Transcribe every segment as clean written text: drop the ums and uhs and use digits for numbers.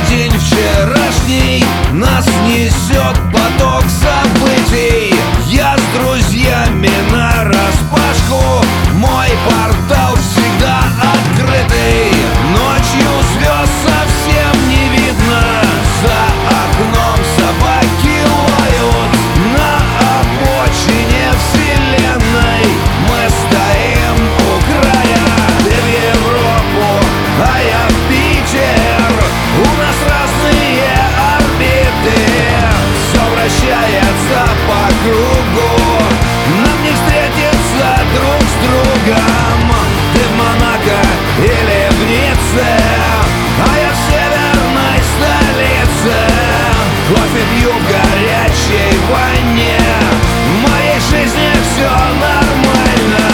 день вчерашний нас несет поток событий. Я с друзьями нараспашку, мой портал всегда открытый. Ночью звезд совсем не видно, за окном собаки лают. На обочине вселенной мы стоим у края. Ты в Европу, а я в Питер. У нас разные орбиты, все вращается по кругу. Нам не встретиться друг с другом. Ты в Монако или в Ницце, а я в северной столице. Кофе пью в горячей ванне, в моей жизни все нормально.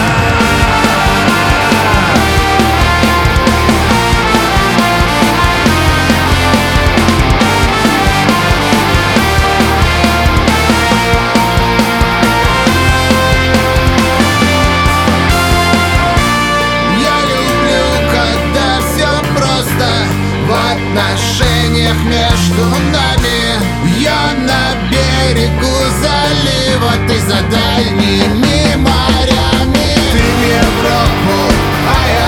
В отношениях между нами я на берегу залива, ты за дальними морями. Ты в Европу, а я